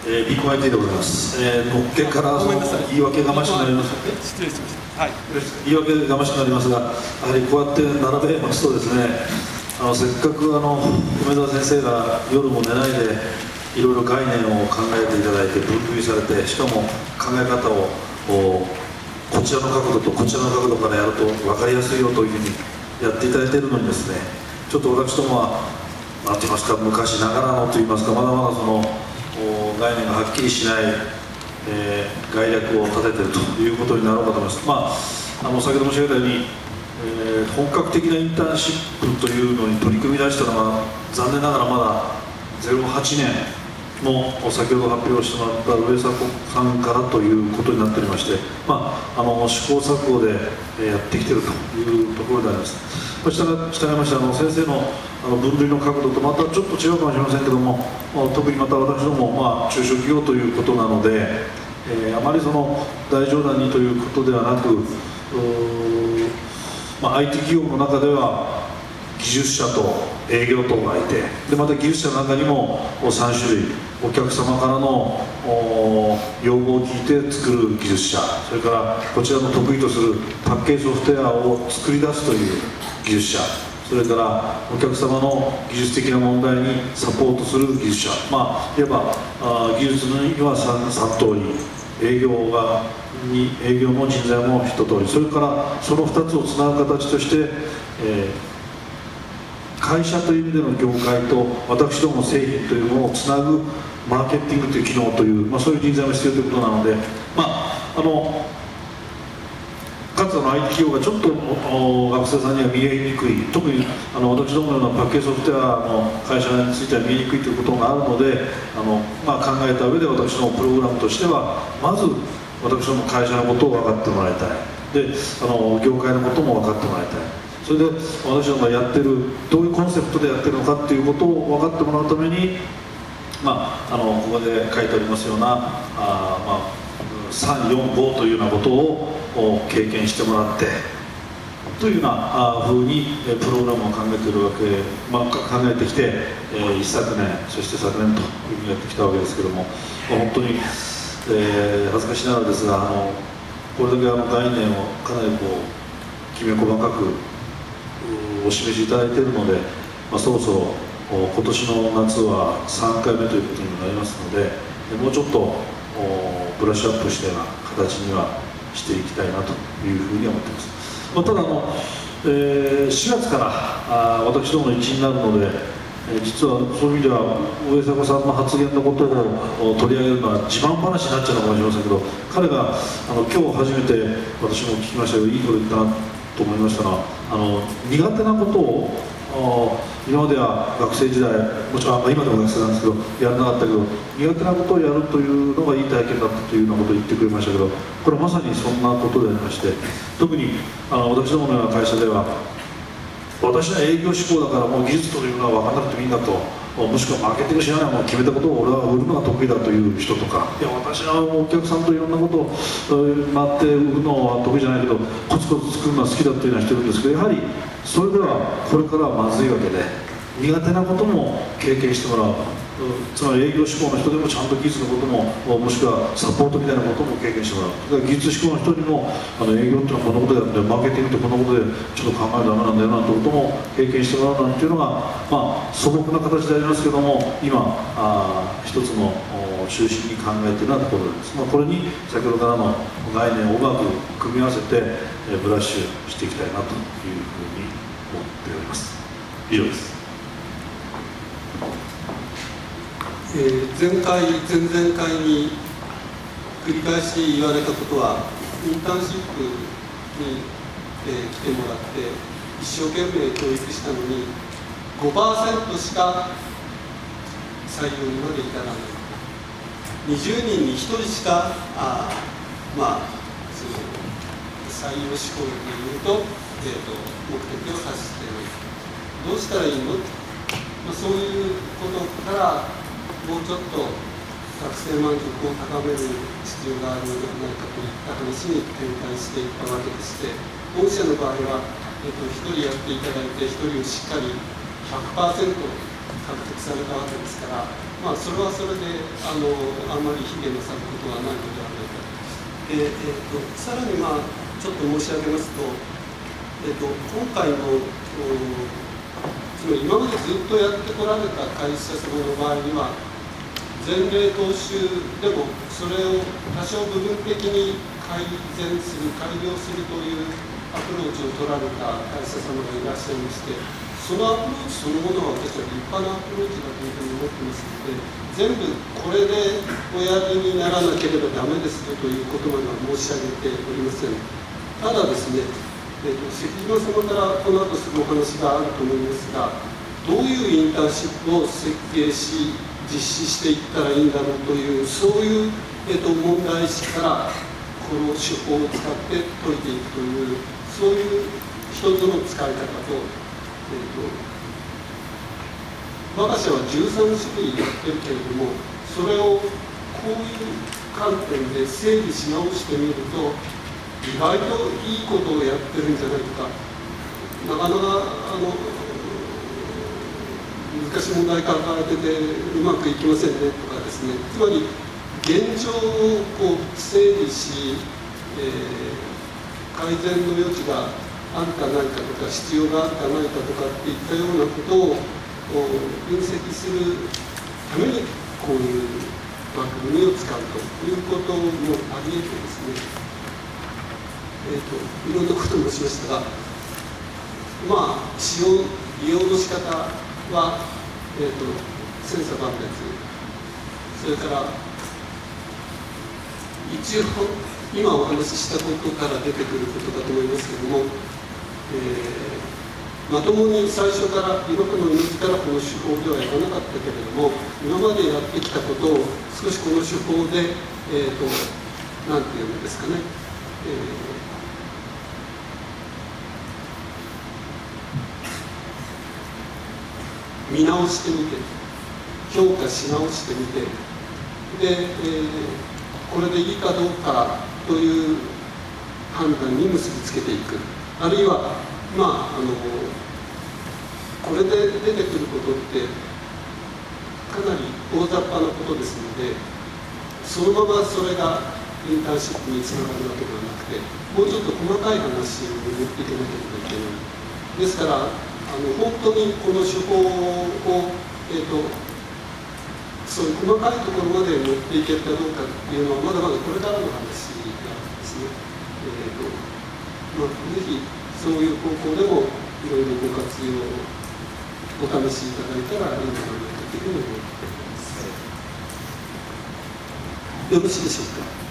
B.IT でございます。のっけから言い訳がましくなります。 失礼しました。はい。 言い訳がましくなりますが、やはりこうやって並べますとですね、せっかく梅澤先生が夜も寝ないでいろいろ概念を考えていただいて分類されて、しかも考え方をこちらの角度とこちらの角度からやると分かりやすいよというふうにやっていただいているのにですね、ちょっと私どもは何て言いますか、昔ながらのと言いますか、まだまだその概念がはっきりしない、概略を立てているということになろうかと思います。先ほど申し上げたように、本格的なインターンシップというのに取り組み出したのは残念ながらまだ08年の先ほど発表してもらった上迫さんからということになっておりまして、試行錯誤でやってきているというところであります。従いまして先生の分類の角度とまたちょっと違うかもしれませんけども、特にまた私ども、中小企業ということなので、あまりその大冗談にということではなく、IT 企業の中では技術者と営業等がいて、でまた技術者の中にも3種類、お客様からの要望を聞いて作る技術者、それからこちらの得意とするパッケージソフトウェアを作り出すという技術者、それからお客様の技術的な問題にサポートする技術者、いわば技術には 3通り、営業の人材も1通り、それからその2つをつなぐ形として、会社という意味での業界と私どもの製品というものをつなぐマーケティングという機能という、そういう人材も必要ということなので、かつIT 企業がちょっと学生さんには見えにくい、特に私どものようなパッケージソフトウェアの会社については見えにくいということがあるので、考えた上で私どもプログラムとしてはまず私ども会社のことを分かってもらいたい、で業界のことも分かってもらいたい、それで私どもがやってるどういうコンセプトでやってるのかっていうことを分かってもらうために、ここで書いておりますような3、4、5というようなことを経験してもらってというような風にプログラムを考えているわけ、考えてきて、一昨年そして昨年というふうにやってきたわけですけども、本当に、恥ずかしながらですがこれだけ概念をかなりきめ細かくお示しいただいているので、そろそろ今年の夏は3回目ということになりますので、もうちょっとブラッシュアップしたような形にはしていきたいなというふうに思っています。ただ4月から私どもの一員になるので、実はそういう意味では上迫さんの発言のことを取り上げるのは自慢話になっちゃうのかもしれませんけど、彼が今日初めて私も聞きましたけど、いいこと言ったなと思いましたのは、苦手なことを今までは学生時代、もちろん今でも学生なんですけどやらなかったけど、苦手なことをやるというのがいい体験だったというようなことを言ってくれましたけど、これはまさにそんなことでありまして、特に私どものような会社では、私は営業志向だからもう技術というのは分からなくてもいいんだと、もしくはマーケティングしながらも決めたことを俺は売るのが得意だという人とか、いや私はお客さんといろんなことを回って売るのは得意じゃないけどコツコツ作るのは好きだというような人いるんですけど、やはりそれではこれからはまずいわけで、苦手なことも経験してもらう、つまり営業志向の人でもちゃんと技術のことも、もしくはサポートみたいなことも経験してもらう、技術志向の人にも営業っていうのはこんなことであって、マーケティングってこんなことでちょっと考えるとダメなんだよなんてことも経験してもらうなんていうのが、素朴な形でありますけども、今一つの中心に考えているようなところです。これに先ほどからの概念をうまく組み合わせてブラッシュしていきたいなというふうに思っております。以上です。 前回、前々回に繰り返し言われたことは、インターンシップに、来てもらって一生懸命教育したのに 5% しか採用にまで至らない、20人に1人しかその採用志向でいうと、目的を達していない、どうしたらいいの、そういうことからもうちょっと学生満足を高める必要があるのではないかといった話に展開していったわけでして、御社の場合は、1人やっていただいて1人をしっかり 100% 獲得されたわけですから、まあ、それはそれであんまり卑下なさることはないのではないかと。さらに、まあ、ちょっと申し上げますと、今回のつまり今までずっとやってこられた会社様の場合には、前例踏襲でもそれを多少部分的に改善する、改良するというアプローチを取られた会社様がいらっしゃいまして、そのアプローチそのものは私は立派なアプローチだというふうに思ってますので、全部これでおやりにならなければダメですよということまでは申し上げておりません。ただですね、関島様からこの後すぐお話があると思いますが、どういうインターンシップを設計し実施していったらいいんだろうという、そういう、問題意識からこの手法を使って解いていくという、そういう一つの使い方と、我が社は13種類やってるけれども、それをこういう観点で整理し直してみると、意外といいことをやってるんじゃないか、なかなか難しい問題抱えててうまくいきませんねとかですね、つまり現状をこう整理し、改善の余地があるかないかとか、必要があるかないかとかっていったようなことを分析するために、こういう枠組みを使うということもありえてですね、いろんなことを申しましたが、まあ、利用の仕方は、千差万別、それから一応、今お話ししたことから出てくることだと思いますけれども、まともに最初から、今までの自らこの手法ではやらなかったけれども、今までやってきたことを少しこの手法で、なんていうんですかね、見直してみて、評価し直してみて、で、これでいいかどうかという判断に結びつけていく、あるいは、まあ、これで出てくることってかなり大雑把なことですので、そのままそれがインターンシップにつながるわけではなくて、もうちょっと細かい話を持っていかなければいけない。ですから本当にこの手法を、そういう細かいところまで持っていけるかどうかっていうのはまだまだこれからの話なんですね。ぜひそういう方向でもいろいろご活用お試しいただいたらいいのではないかというふうに思っています。よろしいでしょうか。